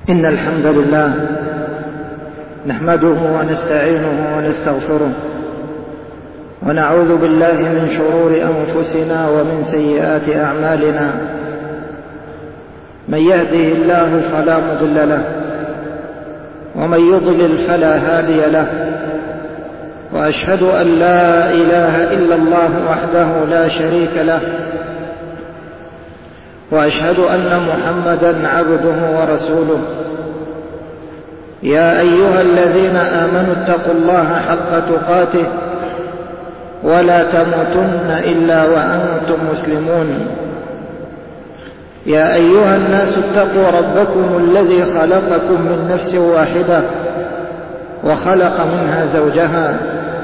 إن الحمد لله نحمده ونستعينه ونستغفره ونعوذ بالله من شرور أنفسنا ومن سيئات أعمالنا. من يهده الله فلا مضل له ومن يضلل فلا هادي له، وأشهد أن لا إله إلا الله وحده لا شريك له، وأشهد أن محمدا عبده ورسوله. يا أيها الذين آمنوا اتقوا الله حق تقاته ولا تموتن إلا وأنتم مسلمون. يا أيها الناس اتقوا ربكم الذي خلقكم من نفس واحدة وخلق منها زوجها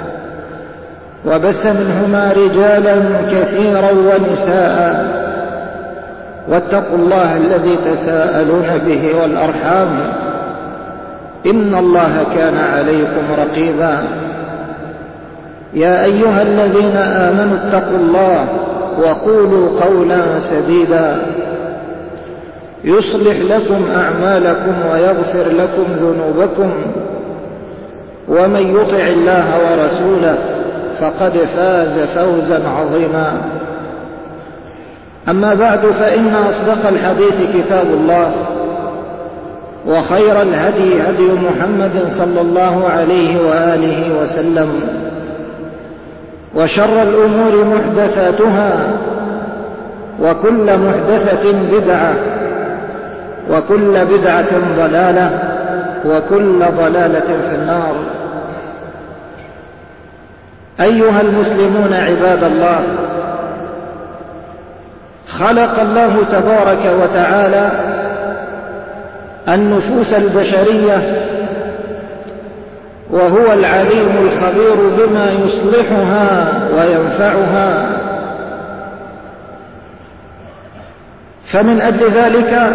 وبث منهما رجالا كثيرا ونساء، واتقوا الله الذي تساءلون به والأرحام، إن الله كان عليكم رقيبا. يا أيها الذين آمنوا اتقوا الله وقولوا قولا سديدا يصلح لكم أعمالكم ويغفر لكم ذنوبكم، ومن يطع الله ورسوله فقد فاز فوزا عظيما. أما بعد، فإن أصدق الحديث كتاب الله، وخير الهدي هدي محمد صلى الله عليه وآله وسلم، وشر الأمور محدثاتها، وكل محدثة بدعة، وكل بدعة ضلالة، وكل ضلالة في النار. أيها المسلمون عباد الله، خلق الله تبارك وتعالى النفوس البشرية، وهو العليم الخبير بما يصلحها وينفعها. فمن أجل ذلك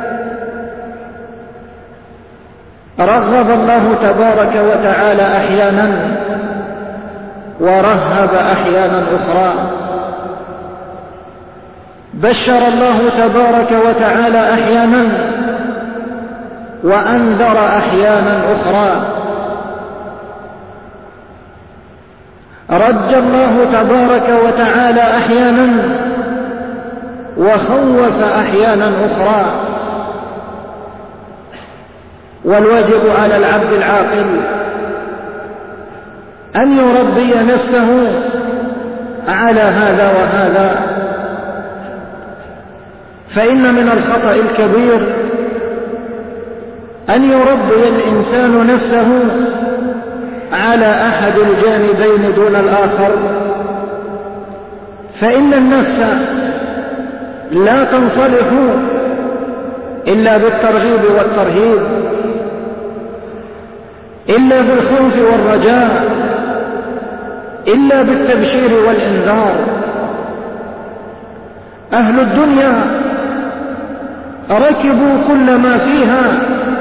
رغب الله تبارك وتعالى أحيانا ورهب أحيانا أخرى. بشر الله تبارك وتعالى أحيانا وأنذر أحيانا أخرى. رج الله تبارك وتعالى أحيانا وخوف أحيانا أخرى. والواجب على العبد العاقل أن يربي نفسه على هذا وهذا، فإن من الخطأ الكبير أن يربي الإنسان نفسه على أحد الجانبين دون الآخر، فإن النفس لا تنصلح إلا بالترغيب والترهيب، إلا بالخوف والرجاء، إلا بالتبشير والإنذار. أهل الدنيا ركبوا كل ما فيها،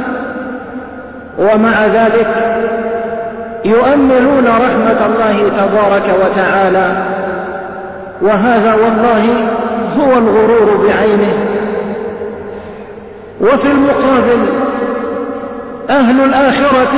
ومع ذلك يؤملون رحمة الله تبارك وتعالى، وهذا والله هو الغرور بعينه. وفي المقابل أهل الآخرة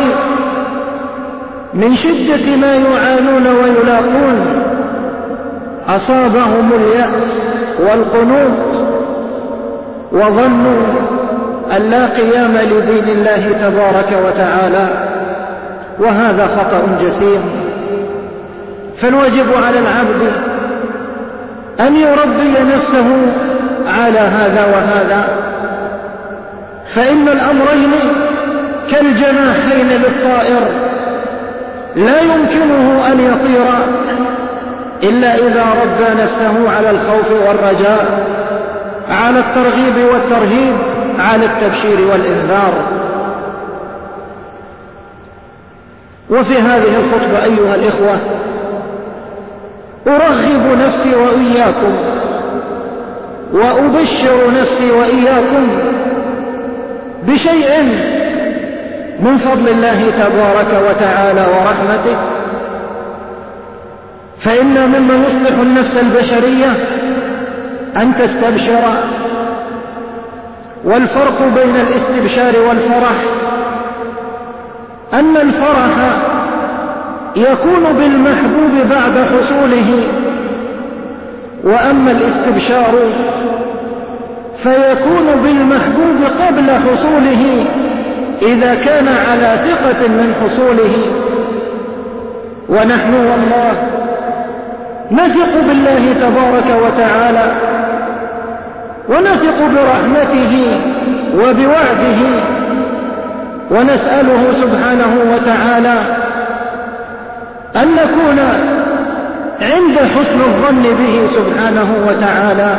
من شدة ما يعانون ويلاقون أصابهم اليأس والقنوط، وظنوا أن لا قيام لدين الله تبارك وتعالى، وهذا خطأ جسيم. فالواجب على العبد أن يربي نفسه على هذا وهذا، فإن الأمرين كالجناحين للطائر، لا يمكنه أن يطير إلا إذا ربى نفسه على الخوف والرجاء، على الترغيب والترهيب، على التبشير والإنذار. وفي هذه الخطبة أيها الإخوة أرغب نفسي وإياكم، وأبشر نفسي وإياكم بشيء من فضل الله تبارك وتعالى ورحمته. فإن مما يصلح النفس البشرية أن تستبشر والفرق بين الاستبشار والفرح أن الفرح يكون بالمحبوب بعد حصوله، وأما الاستبشار فيكون بالمحبوب قبل حصوله إذا كان على ثقة من حصوله. ونحن والله نثق بالله تبارك وتعالى، ونثق برحمته وبوعده، ونسأله سبحانه وتعالى أن نكون عند حسن الظن به سبحانه وتعالى.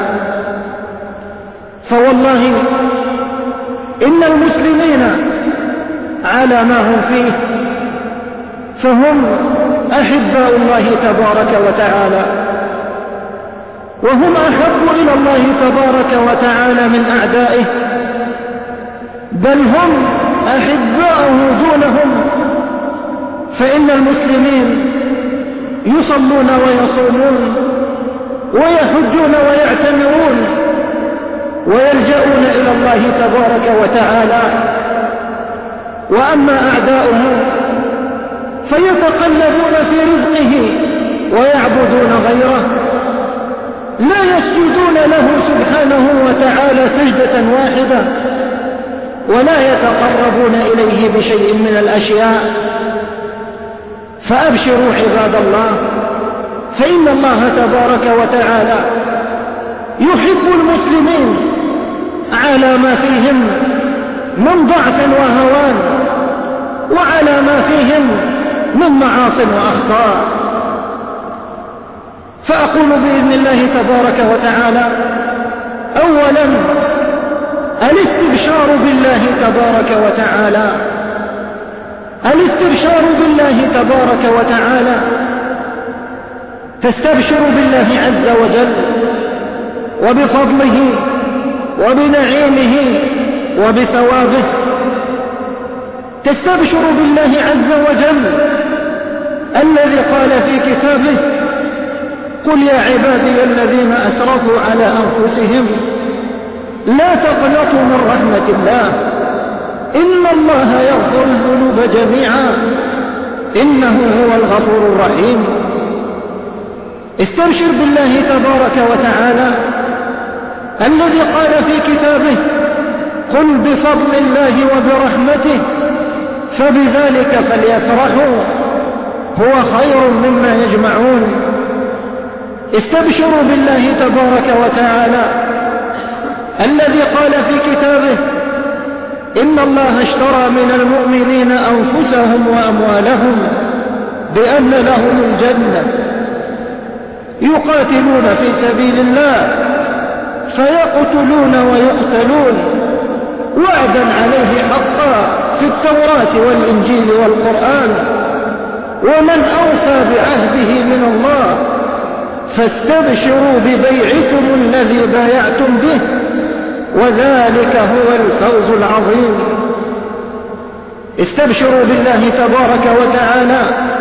فوالله إن المسلمين على ما هم فيه فهم أحباء الله تبارك وتعالى، وهم أحب إلى الله تبارك وتعالى من أعدائه، بل هم أحباؤه دونهم. فإن المسلمين يصلون ويصومون ويحجون ويعتمرون ويلجؤون إلى الله تبارك وتعالى، وأما أعداؤه فيتقلبون في رزقه ويعبدون غيره، لا يسجدون له سبحانه وتعالى سجدة واحدة، ولا يتقربون إليه بشيء من الأشياء. فأبشروا عباد الله، فإن الله تبارك وتعالى يحب المسلمين على ما فيهم من ضعف وهوان، وعلى ما فيهم من معاصٍ وأخطاء. فأقول بإذن الله تبارك وتعالى: أولا الاستبشار بالله تبارك وتعالى، الاستبشار بالله تبارك وتعالى، تستبشر بالله عز وجل وبفضله وبنعيمه وبثوابه، تستبشر بالله عز وجل الذي قال في كتابه: قل يا عبادي الذين أسرفوا على أنفسهم لا تقنطوا من رحمة الله إن الله يغفر الذنوب جميعا إنه هو الغفور الرحيم. استبشر بالله تبارك وتعالى الذي قال في كتابه: قل بفضل الله وبرحمته فبذلك فليفرحوا هو خير مما يجمعون. استبشروا بالله تبارك وتعالى الذي قال في كتابه: إن الله اشترى من المؤمنين أنفسهم وأموالهم بأن لهم الجنة يقاتلون في سبيل الله فيقتلون ويقتلون وعدا عليه حقا في التوراة والإنجيل والقرآن، ومن أوفى بعهده من الله فاستبشروا ببيعكم الذي بايعتم به وذلك هو الفوز العظيم. استبشروا بالله تبارك وتعالى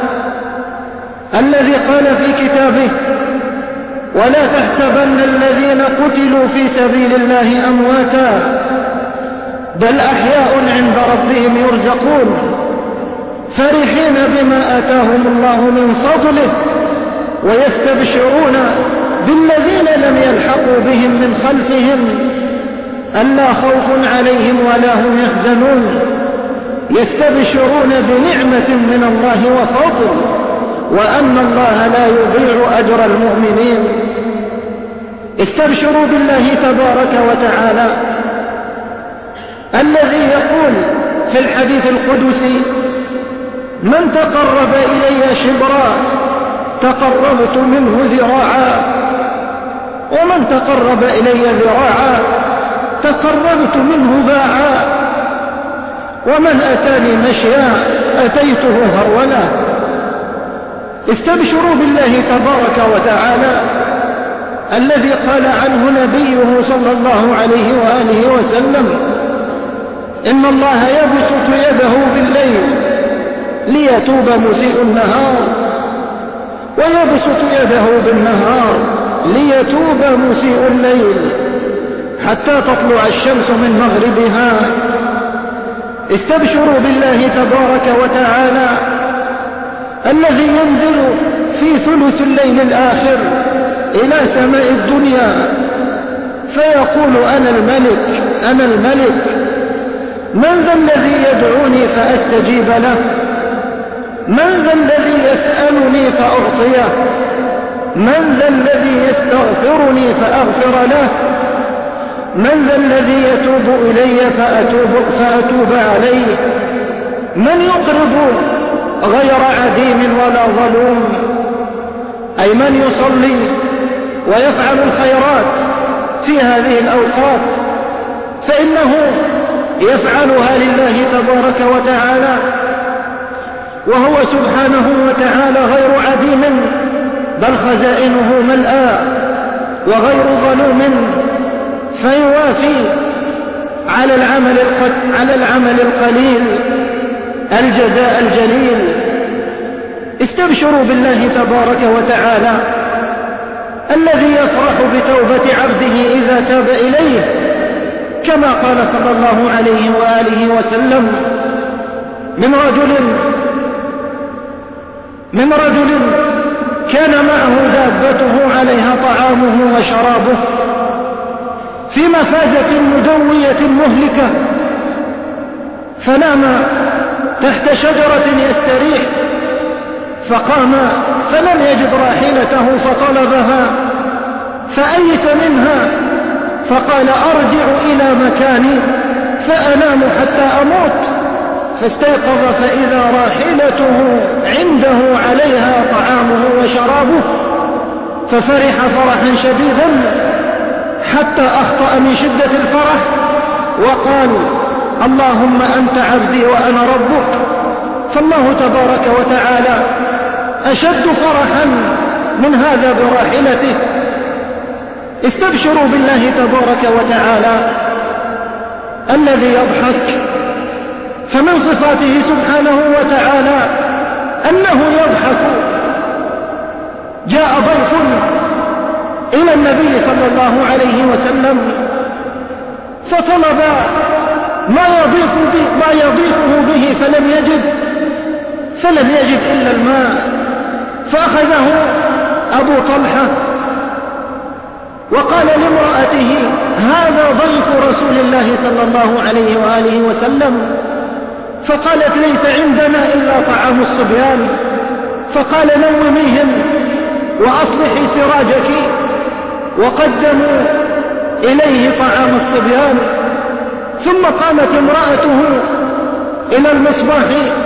الذي قال في كتابه: ولا تحسبن الذين قتلوا في سبيل الله أمواتا بل أحياء عند ربهم يرزقون فرحين بما آتاهم الله من فضله ويستبشرون بالذين لم يلحقوا بهم من خلفهم ألا خوف عليهم ولا هم يحزنون، يستبشرون بنعمة من الله وفضل وأن الله لا يضيع أجر المؤمنين. استبشروا بالله تبارك وتعالى الذي يقول في الحديث القدسي: من تقرب إلي شبرا تقربت منه ذراعا، ومن تقرب إلي ذراعا تقربت منه باعا، ومن أتاني مشيا أتيته هرولا. استبشروا بالله تبارك وتعالى الذي قال عنه نبيه صلى الله عليه وآله وسلم: إن الله يبسط يده بالليل ليتوب مسيء النهار ويبسط يده بالنهار ليتوب مسيء الليل، حتى تطلع الشمس من مغربها. استبشروا بالله تبارك وتعالى الذي ينزل في ثلث الليل الآخر إلى سماء الدنيا فيقول أنا الملك أنا الملك، من ذا الذي يدعوني فأستجيب له؟ من ذا الذي يسألني فأعطيه؟ من ذا الذي يستغفرني فأغفر له؟ من ذا الذي يتوب إلي فأتوب عليه؟ من يقرض غير عديم ولا ظلوم؟ أي من يصلي ويفعل الخيرات في هذه الأوقات فإنه يفعلها لله تبارك وتعالى، وهو سبحانه وتعالى غير عديم بل خزائنه ملآ، وغير ظلوم فيوافي على العمل القليل الجزاء الجليل. استبشروا بالله تبارك وتعالى الذي يفرح بتوبة عبده إذا تاب إليه، كما قال صلى الله عليه وآله وسلم من رجل كان معه دابته عليها طعامه وشرابه في مفازة مدوية مهلكة، فنام تحت شجرة يستريح، فقام فلم يجد راحلته فطلبها فأيس منها، فقال أرجع إلى مكاني فأنام حتى أموت، فاستيقظ فإذا راحلته عنده عليها طعامه وشرابه، ففرح فرحا شديدا حتى أخطأ من شدة الفرح وقال اللهم أنت عبدي وأنا ربك. فالله تبارك وتعالى أشد فرحا من هذا براحلته. استبشروا بالله تبارك وتعالى الذي يضحك، فمن صفاته سبحانه وتعالى أنه يضحك. جاء ضيف إلى النبي صلى الله عليه وسلم فطلب ما يضيفه به فلم يجد إلا الماء، فأخذه أبو طلحة وقال لامرأته هذا ضيف رسول الله صلى الله عليه وآله وسلم، فقالت ليس عندنا إلا طعام الصبيان، فقال نوميهم وأصلحي سراجك، وقدموا إليه طعام الصبيان. ثم قامت امرأته إلى المصباح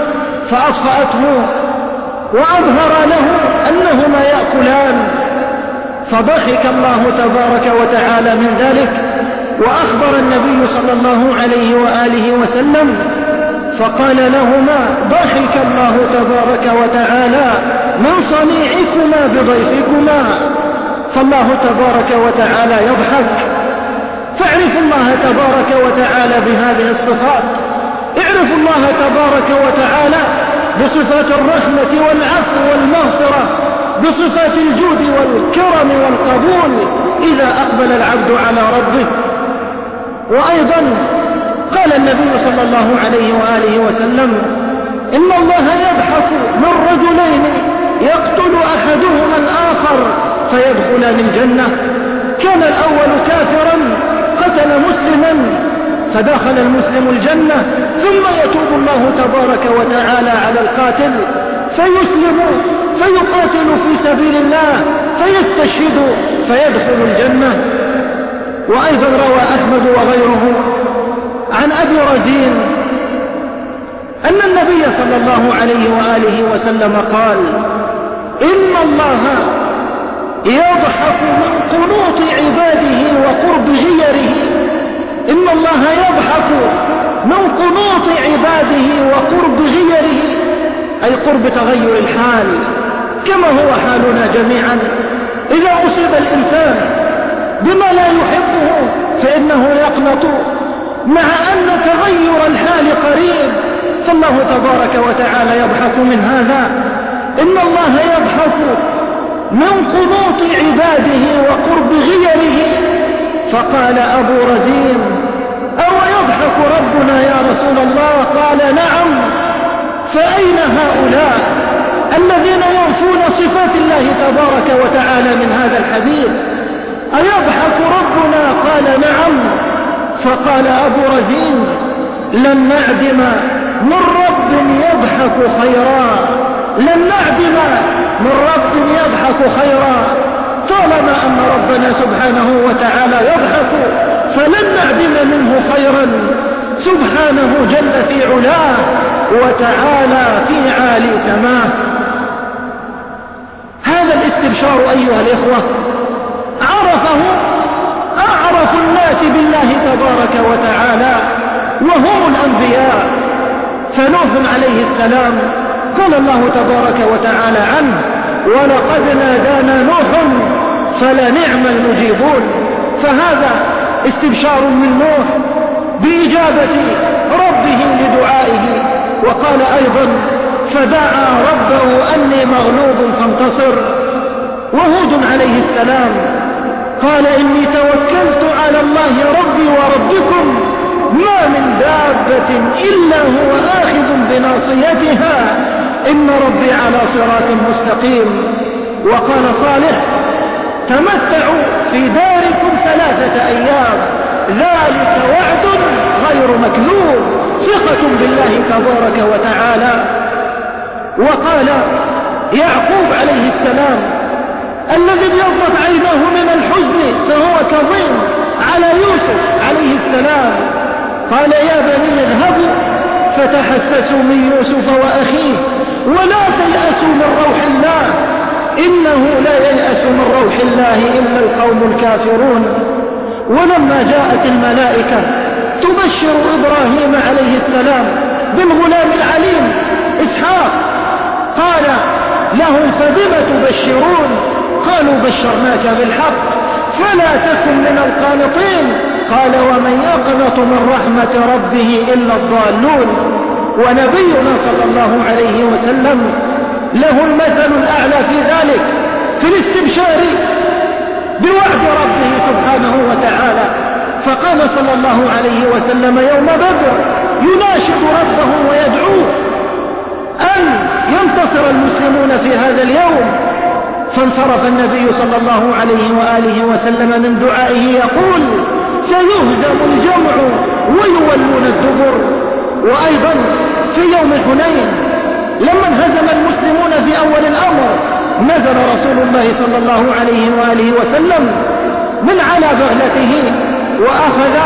فأطفأته وأظهر له أنهما يأكلان، فضحك الله تبارك وتعالى من ذلك، وأخبر النبي صلى الله عليه وآله وسلم فقال لهما ضحك الله تبارك وتعالى من صنيعكما بضيفكما. فالله تبارك وتعالى يضحك، فاعرفوا الله تبارك وتعالى بهذه الصفات. اعرفوا الله تبارك وتعالى بصفات الرحمة والعفو والمغفرة، بصفات الجود والكرم والقبول إذا أقبل العبد على ربه. وأيضا قال النبي صلى الله عليه وآله وسلم إن الله يضحك من رجلين يقتل أحدهما الآخر فيدخلان الجنة، كان الأول كافرا قتل مسلما فدخل المسلم الجنة، ثم يتوب الله تبارك وتعالى على القاتل فيسلم فيقاتل في سبيل الله فيستشهد فيدخل الجنة. وأيضا روى أحمد وغيره عن أبي رزين أن النبي صلى الله عليه وآله وسلم قال إن الله يضحك من قنوط عباده وقرب غيره. إن الله يضحك من قنوط عباده وقرب غيره، أي قرب تغير الحال، كما هو حالنا جميعا. إذا أصيب الإنسان بما لا يحبه فإنه يقنط، مع أن تغير الحال قريب، فالله تبارك وتعالى يضحك من هذا. إن الله يضحك من قنوط عباده وقرب غيره، فقال أبو رزين: أو يضحك ربنا يا رسول الله؟ قال: نعم. فأين هؤلاء الذين ينفون صفات الله تبارك وتعالى من هذا الحديث؟ أيضحك ربنا؟ قال: نعم. فقال أبو رزين: لن نعدم من رب يضحك خيرا، لن نعدم من رب يضحك خيرا. طالما أن ربنا سبحانه وتعالى يضحك فلن نعدم منه خيرا، سبحانه جل في علاه وتعالى في عالي سماه. هذا الاستبشار أيها الإخوة عرفه أعرف الناس بالله تبارك وتعالى وهم الأنبياء. فنوح عليه السلام قال الله تبارك وتعالى عنه: ولقد نادانا نوح فلنعم المجيبون. فهذا استبشار من نوح بإجابة ربه لدعائه. وقال أيضا: فدعا ربه أني مغلوب فانتصر. وهود عليه السلام قال: إني توكلت على الله ربي وربكم ما من دابة إلا هو آخذ بناصيتها إن ربي على صراط مستقيم. وقال صالح: تمتعوا في داركم 3 أيام ذلك وعد غير مكذوب، ثقة بالله تبارك وتعالى. وقال يعقوب عليه السلام الذي ابيضت عيناه من الحزن فهو كظيم على يوسف عليه السلام، قال: يا بني اذهبوا فتحسسوا من يوسف وأخيه ولا تيأسوا من روح الله إنه لا ييأس من روح الله إلا القوم الكافرون. ولما جاءت الملائكة تبشر إبراهيم عليه السلام بالغلام العليم إسحاق قال لهم: فبم تبشرون؟ قالوا: بشرناك بالحق فلا تكن من القانطين. قال: ومن يقنط من رحمة ربه إلا الضالون. ونبينا صلى الله عليه وسلم له المثل الأعلى في ذلك، في الاستبشار بوعد ربه سبحانه وتعالى. فقام صلى الله عليه وسلم يوم بدر يناشد ربه ويدعوه أن ينتصر المسلمون في هذا اليوم. فانصرف النبي صلى الله عليه وآله وسلم من دعائه يقول: سيهزم الجمع ويولون الدبر. وأيضا في يوم حنين لما انهزم المسلمون في أول الأمر نزل رسول الله صلى الله عليه وآله وسلم من على بغلته وأخذ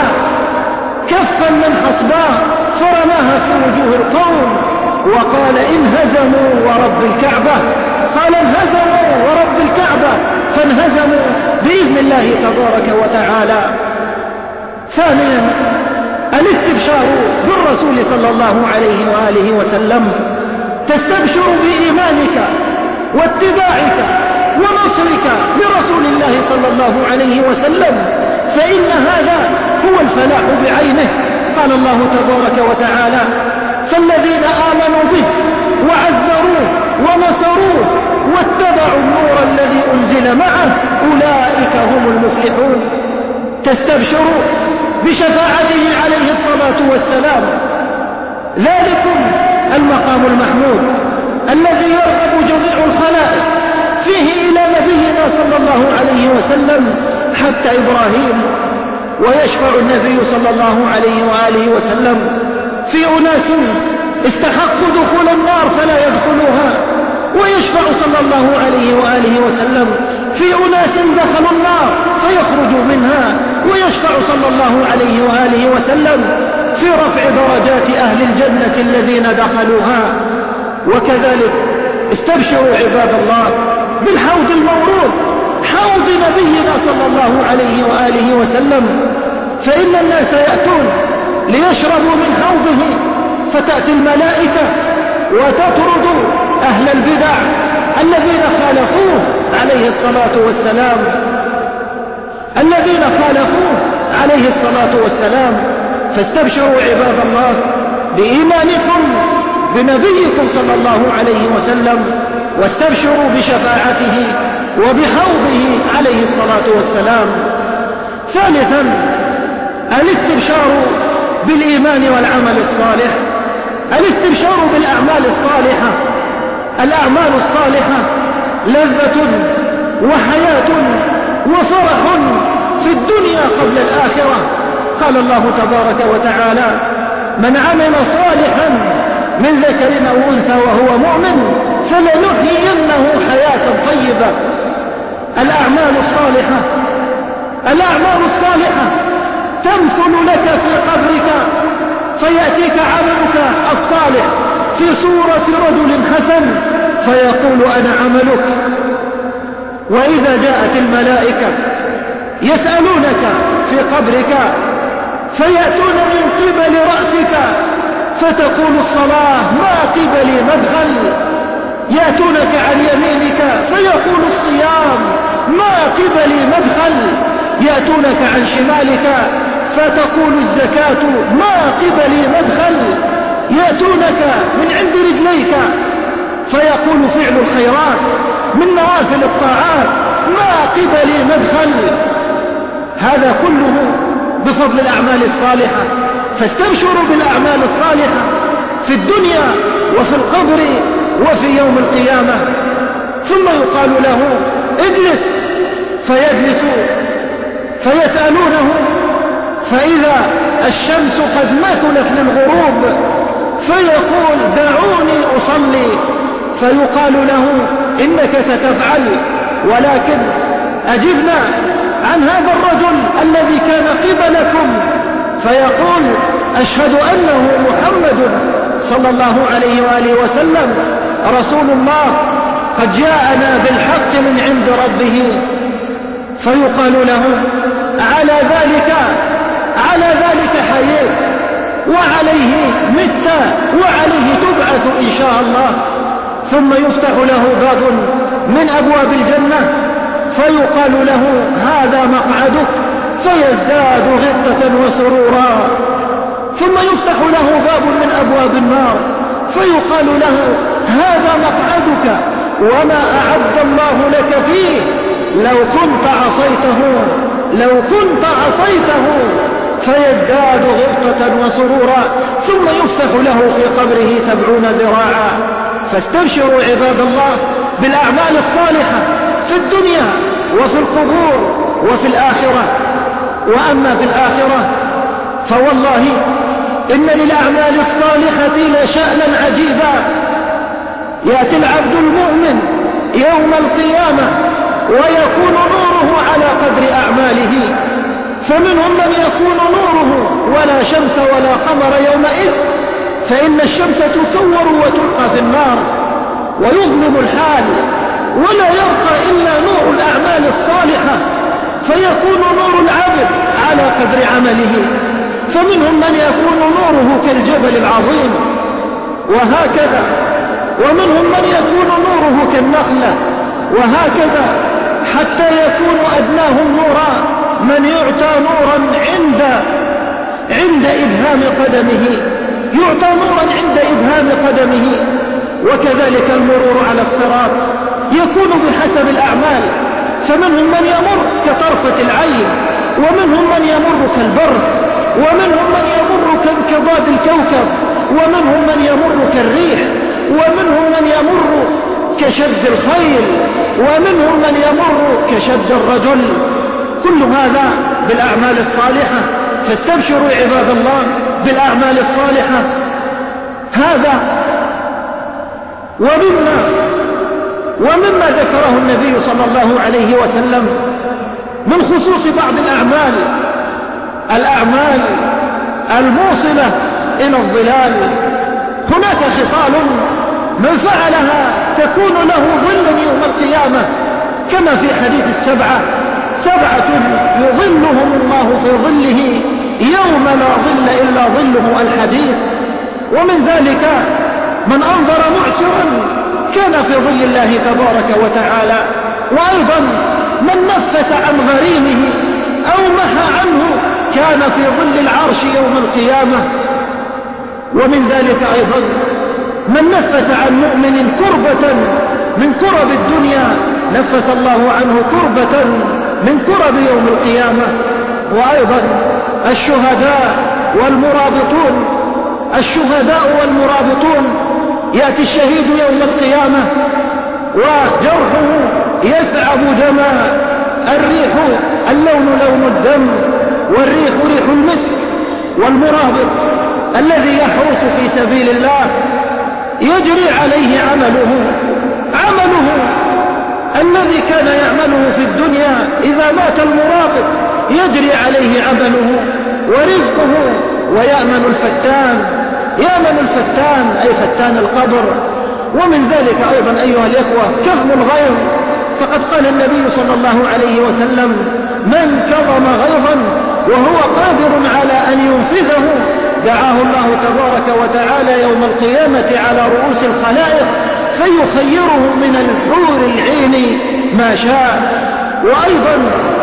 كفا من حصباه فرماها في وجوه القوم وقال: انهزموا ورب الكعبة. قال: انهزموا ورب الكعبة، فانهزموا بإذن الله تبارك وتعالى. ثانيا الاستبشار بالرسول صلى الله عليه وآله وسلم، تستبشر بإيمانك واتباعك ونصرك لرسول الله صلى الله عليه وسلم، فإن هذا هو الفلاح بعينه. قال الله تبارك وتعالى: فالذين آمنوا به وعزروه ونصروه واتبعوا النور الذي أنزل معه أولئك هم المفلحون. تستبشر بشفاعته عليه الصلاة والسلام، ذلكم المقام المحمود الذي يرغب جميع الخلائق فيه إلى نبينا صلى الله عليه وسلم حتى إبراهيم. ويشفع النبي صلى الله عليه وآله وسلم في أناس استحقوا دخول النار فلا يدخلوها، ويشفع صلى الله عليه وآله وسلم في أناس دخلوا النار فيخرجوا منها، ويشفع صلى الله عليه وآله وسلم في رفع درجات أهل الجنة الذين دخلوها. وكذلك استبشروا عباد الله بالحوض المورود، حوض نبينا صلى الله عليه وآله وسلم، فإن الناس يأتون ليشربوا من حوضه فتأتي الملائكة وتطرد أهل البدع الذين خالفوه عليه الصلاة والسلام، الذين خالفوه عليه الصلاة والسلام. فاستبشروا عباد الله بإيمانكم بنبيكم صلى الله عليه وسلم، واستبشروا بشفاعته وبحوضه عليه الصلاة والسلام. ثالثا الاستبشار بالإيمان والعمل الصالح. الاستبشار بالأعمال الصالحة. الأعمال الصالحة لذة وحياة وفرح في الدنيا قبل الآخرة. قال الله تبارك وتعالى: من عمل صالحا من ذكر أو أنثى وهو مؤمن فلنحيينه حياة طيبة. الأعمال الصالحة تمثل لك في قبرك، فيأتيك عملك الصالح في صورة رجل حسن فيقول: أنا عملك. وإذا جاءت الملائكة يسألونك في قبرك فيأتون من قبل رأسك فتقول الصلاة: ما قبلي مدخل. يأتونك عن يمينك فيقول الصيام: ما قبلي مدخل. يأتونك عن شمالك فتقول الزكاة: ما قبلي مدخل. يأتونك من عند رجليك فيقول فعل الخيرات من نوافل الطاعات: ما قبلي مدخل. هذا كله بفضل الأعمال الصالحة. فاستبشروا بالأعمال الصالحة في الدنيا وفي القبر وفي يوم القيامة. ثم يقال له: اجلس، فيجلس فيسألونه، فإذا الشمس قد مثلت للغروب فيقول: دعوني أصلي. فيقال له: إنك ستفعل، ولكن أجبنا عن هذا الرجل الذي كان قبلكم. فيقول: أشهد أنه محمد صلى الله عليه وآله وسلم رسول الله قد جاءنا بالحق من عند ربه. فيقال له: على ذلك حييت وعليه مت وعليه تبعث إن شاء الله. ثم يفتح له باب من أبواب الجنة فيقال له: هذا مقعدك، فيزداد غبطة وسرورا. ثم يفتح له باب من أبواب النار فيقال له: هذا مقعدك وما أعد الله لك فيه، لو كنت عصيته، فيزداد غبطة وسرورا. ثم يفتح له في قبره 70 ذراعا. فاستبشروا عباد الله بالأعمال الصالحة في الدنيا وفي القبور وفي الآخرة. وأما في الآخرة فوالله إن للأعمال الصالحة لشأنا عجيبا. يأتي العبد المؤمن يوم القيامة ويكون نوره على قدر أعماله، فمنهم من يكون نوره ولا شمس ولا قمر يومئذ، فإن الشمس تكور وتلقى في النار ويظلم الحال، ولا يبقى إلا نور الأعمال الصالحة، فيكون نور العبد على قدر عمله. فمنهم من يكون نوره كالجبل العظيم وهكذا، ومنهم من يكون نوره كالنخلة وهكذا، حتى يكون أدناهم نورا من يعطى نورا عند إبهام قدمه، يعطى نورا عند إبهام قدمه. وكذلك المرور على الصراط يكون بحسب الأعمال، فمنهم من يمر كطرفة العين، ومنهم من يمر كالبرق، ومنهم من يمر كانقضاض الكوكب، ومنهم من يمر كالريح، ومنهم من يمر كشد الخيل، ومنهم من يمر كشد الرجل. كل هذا بالأعمال الصالحة. فاستبشروا عباد الله بالأعمال الصالحة. هذا ومما ذكره النبي صلى الله عليه وسلم من خصوص بعض الأعمال الموصلة إلى الظلال. هناك خصال من فعلها تكون له ظل يوم القيامة، كما في حديث السبعة: 7 يظلهم الله في ظله يوم لا ظل إلا ظله، الحديث. ومن ذلك من أنظر معسرا كان في ظل الله تبارك وتعالى، وأيضا من نفت عن غريمه أو محى عنه كان في ظل العرش يوم القيامة. ومن ذلك أيضا من نفت عن مؤمن كربة من كرب الدنيا نفس الله عنه كربة من كرب يوم القيامة. وأيضا الشهداء والمرابطون يأتي الشهيد يوم القيامة وجرحه يثعب دماء، الريح اللون لون الدم والريح ريح المسك. والمرابط الذي يحرس في سبيل الله يجري عليه عمله الذي كان يعمله في الدنيا. إذا مات المرابط يجري عليه عمله ورزقه، ويأمن الفتان أي فتان القبر. ومن ذلك أيضا أيها الإخوة كظم الغيظ، فقد قال النبي صلى الله عليه وسلم: من كظم غيظا وهو قادر على أن ينفذه دعاه الله تبارك وتعالى يوم القيامة على رؤوس الخلائق فيخيره من الحور العين ما شاء. وأيضا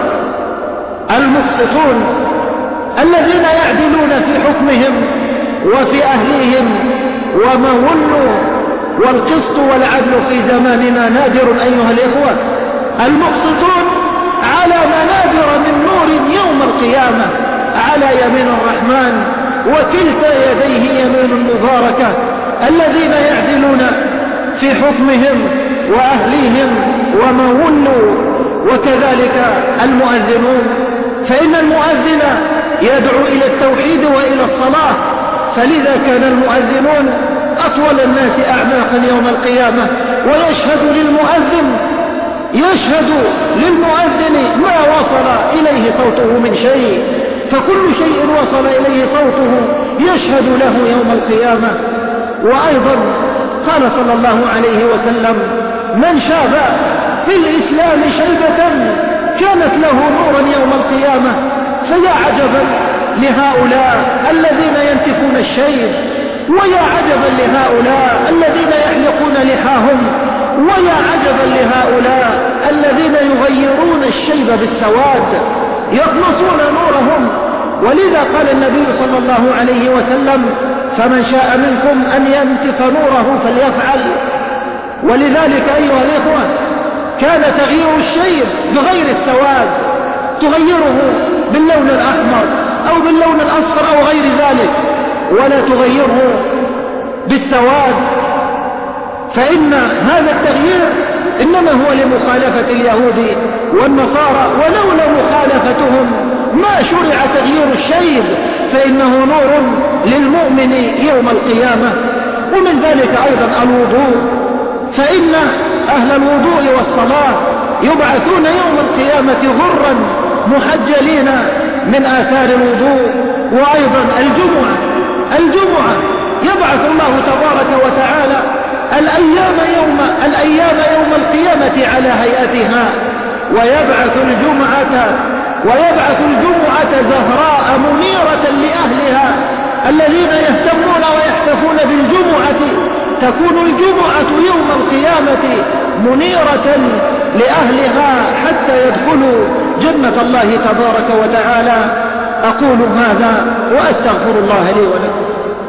المقسطون الذين يعدلون في حكمهم وفي أهليهم ومولوا. والقسط والعدل في زماننا نادر أيها الإخوة. المقسطون على منابر من نور يوم القيامة على يمين الرحمن، وكلتا يديه يمين مباركة، الذين يعدلون في حكمهم وأهليهم ومولوا. وكذلك المؤذنون، فإن المؤذن يدعو إلى التوحيد وإلى الصلاة، فلذا كان المؤذنون أطول الناس أعناقا يوم القيامة. ويشهد للمؤذن ما وصل إليه صوته من شيء، فكل شيء وصل إليه صوته يشهد له يوم القيامة. وأيضا قال صلى الله عليه وسلم: من شاب في الإسلام شيبة كانت له نورا يوم القيامة. فيا عجبا لهؤلاء الذين ينتفون الشيب، ويا عجبا لهؤلاء الذين يحلقون لحاهم، ويا عجبا لهؤلاء الذين يغيرون الشيب بالسواد، يطمسون نورهم. ولذا قال النبي صلى الله عليه وسلم: فمن شاء منكم أن ينتف نوره فليفعل. ولذلك أيها الإخوة كان تغيير الشيب بغير السواد، تغيره باللون الأحمر أو باللون الأصفر أو غير ذلك، ولا تغيره بالسواد، فإن هذا التغيير إنما هو لمخالفة اليهود والنصارى، ولولا مخالفتهم ما شرع تغيير الشيب، فإنه نور للمؤمن يوم القيامة. ومن ذلك أيضا الوضوء، فإن أهل الوضوء والصلاة يبعثون يوم القيامة غرا محجلين من آثار الوضوء. وأيضا الجمعة يبعث الله تبارك وتعالى الأيام يوم القيامة على هيئتها، ويبعث الجمعة زهراء منيرة لأهلها الذين يهتمون ويحتفون بالجمعة. تكون الجمعة يوم القيامة منيرة لأهلها حتى يدخلوا جنة الله تبارك وتعالى. أقول هذا وأستغفر الله لي ولكم.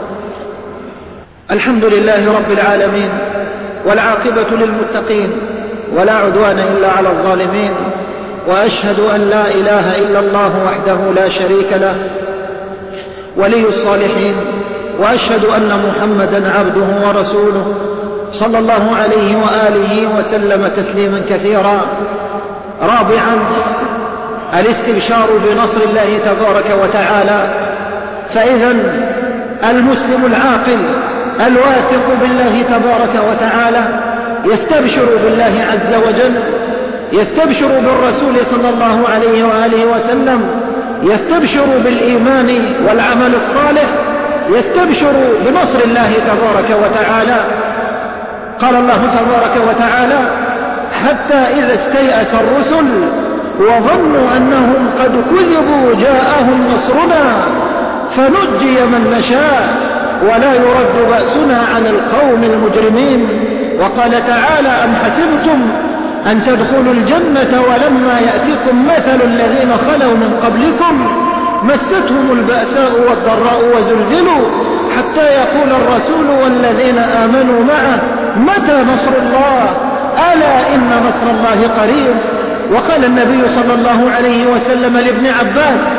الحمد لله رب العالمين، والعاقبة للمتقين، ولا عدوان إلا على الظالمين. وأشهد أن لا إله إلا الله وحده لا شريك له ولي الصالحين، وأشهد أن محمدا عبده ورسوله صلى الله عليه وآله وسلم تسليما كثيرا. رابعا الاستبشار بنصر الله تبارك وتعالى. فإذا المسلم العاقل الواثق بالله تبارك وتعالى يستبشر بالله عز وجل، يستبشر بالرسول صلى الله عليه وآله وسلم، يستبشر بالإيمان والعمل الصالح، يستبشر بنصر الله تبارك وتعالى. قال الله تبارك وتعالى: حتى إذا استيأس الرسل وظنوا أنهم قد كذبوا جاءهم نصرنا فنجي من نشاء ولا يرد بأسنا عن القوم المجرمين. وقال تعالى: أم حسبتم أن تدخلوا الجنة ولما يأتيكم مثل الذين خلوا من قبلكم مستهم البأساء والضراء وزلزلوا حتى يقول الرسول والذين آمنوا معه متى نصر الله ألا إن نصر الله قريب. وقال النبي صلى الله عليه وسلم لابن عباس: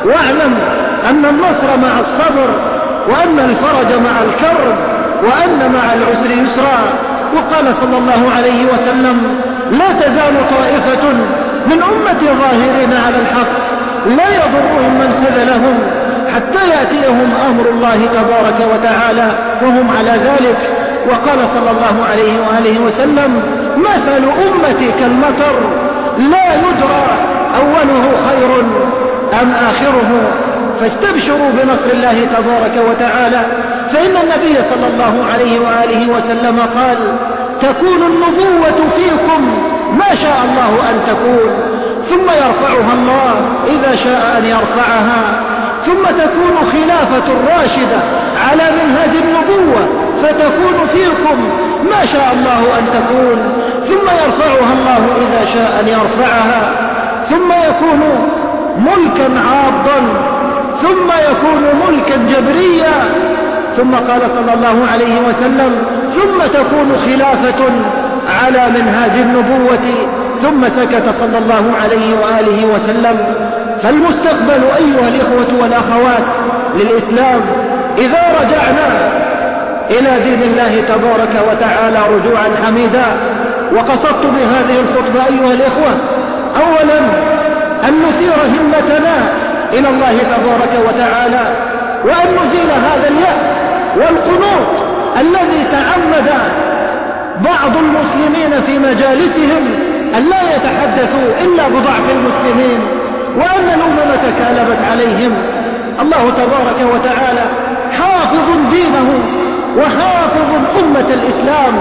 واعلم أن النصر مع الصبر، وأن الفرج مع الكرب، وأن مع العسر يسرا. وقال صلى الله عليه وسلم: لا تزال طائفة من أمتي ظاهرين على الحق لا يضرهم من خذلهم حتى يأتيهم أمر الله تبارك وتعالى وهم على ذلك. وقال صلى الله عليه وآله وسلم: مثل أمتي كالمطر لا يدرى أوله خير أم آخره، فاستبشروا بنصر الله تبارك وتعالى. فإن النبي صلى الله عليه وآله وسلم قال: تكون النبوة فيكم ما شاء الله أن تكون، ثم يرفعها الله إذا شاء أن يرفعها، ثم تكون خلافة راشدة على منهاج النبوة فتكون فيكم ما شاء الله أن تكون، ثم يرفعها الله إذا شاء أن يرفعها، ثم يكون ملكا عاضا، ثم يكون ملكا جبريا. ثم قال صلى الله عليه وسلم: ثم تكون خلافة على منهاج النبوة. ثم سكت صلى الله عليه وآله وسلم. فالمستقبل أيها الإخوة والأخوات للإسلام إذا رجعنا إلى دين الله تبارك وتعالى رجوعا حميدا. وقصدت بهذه الخطبة أيها الإخوة أولا أن نثير همتنا إلى الله تبارك وتعالى، وأن نزيل هذا اليأس والقنوط الذي تعمد بعض المسلمين في مجالسهم أن لا يتحدثوا إلا بضعف المسلمين، وأن الأمم تكالبت عليهم. الله تبارك وتعالى حافظ دينه وحافظ أمة الإسلام،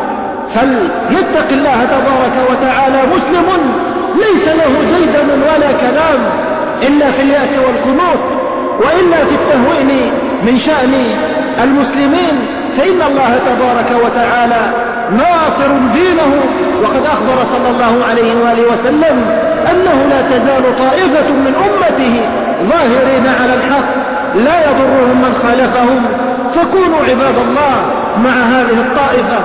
فليتق الله تبارك وتعالى مسلم ليس له جيدم ولا كلام إلا في اليأس والقنوط، وإلا في التهوين من شأن المسلمين، فإن الله تبارك وتعالى ناصر دينه. وقد أخبر صلى الله عليه وآله وسلم أنه لا تزال طائفة من أمته ظاهرين على الحق لا يضرهم من خالفهم. فكونوا عباد الله مع هذه الطائفة.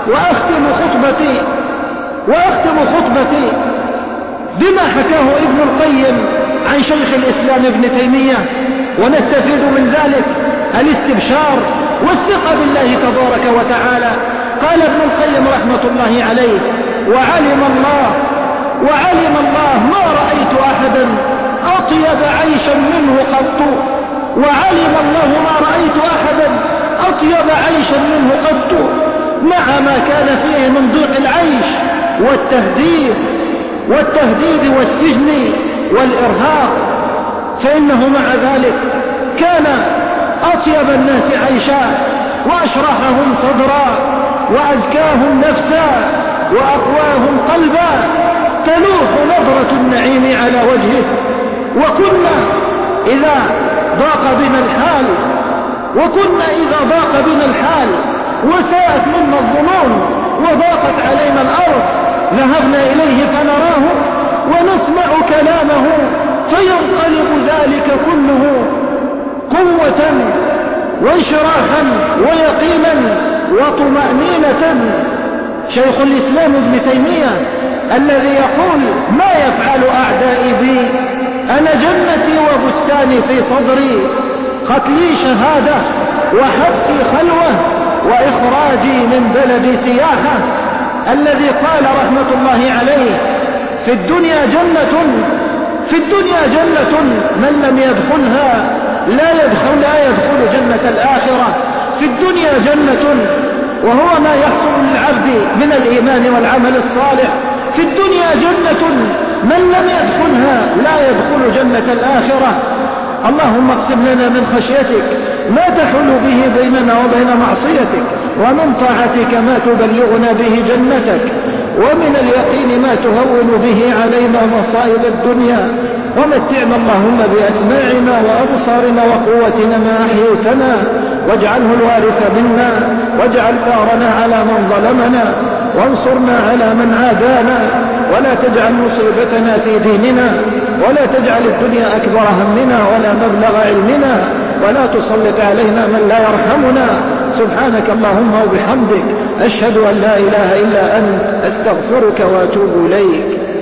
وأختم خطبتي بما حكاه ابن القيم عن شيخ الإسلام ابن تيمية، ونستفيد من ذلك الاستبشار والثقة بالله تبارك وتعالى. قال ابن القيم رحمة الله عليه: وعلم الله ما رأيت أحدا أطيب عيشا منه قط، وعلم الله ما رأيت أحدا أطيب عيشا منه قط، مع ما كان فيه من ضيق العيش والتهديد والسجن والإرهاق، فإنه مع ذلك كان أطيب الناس عيشا وأشرحهم صدرا وأزكاهم نفسا وأقواهم قلبا، تلوح نظرة النعيم على وجهه. وكنا إذا ضاق بنا الحال وساءت منا الظنون وضاقت علينا الأرض ذهبنا إليه فنراه ونسمع كلامه، فينقلب ذلك كله قوة وانشراحا ويقينا وطمأنينة. شيخ الإسلام ابن تيمية الذي يقول: ما يفعل أعدائي بي؟ أنا جنتي وبستاني في صدري، قتلي شهادة وحبسي خلوة وإخراجي من بلدي سياحة. الذي قال رحمة الله عليه: في الدنيا جنة من لم يدخلها لا يدخل جنة الآخرة. في الدنيا جنة، وهو ما يحصل للعبد من الإيمان والعمل الصالح. في الدنيا جنة من لم يدخلها لا يدخل جنة الآخرة. اللهم اقسم لنا من خشيتك ما تحول به بيننا وبين معصيتك، ومن طاعتك ما تبلغنا به جنتك، ومن اليقين ما تهون به علينا مصائب الدنيا. ومتعنا اللهم بأسماعنا وأبصارنا وقوتنا ما أحييتنا، واجعله الوارث منا، واجعل ثارنا على من ظلمنا، وانصرنا على من عادانا، ولا تجعل مصيبتنا في ديننا، ولا تجعل الدنيا أكبر همنا ولا مبلغ علمنا، ولا تسلط علينا من لا يرحمنا. سبحانك اللهم وبحمدك، أشهد أن لا إله إلا أنت، أستغفرك وأتوب إليك.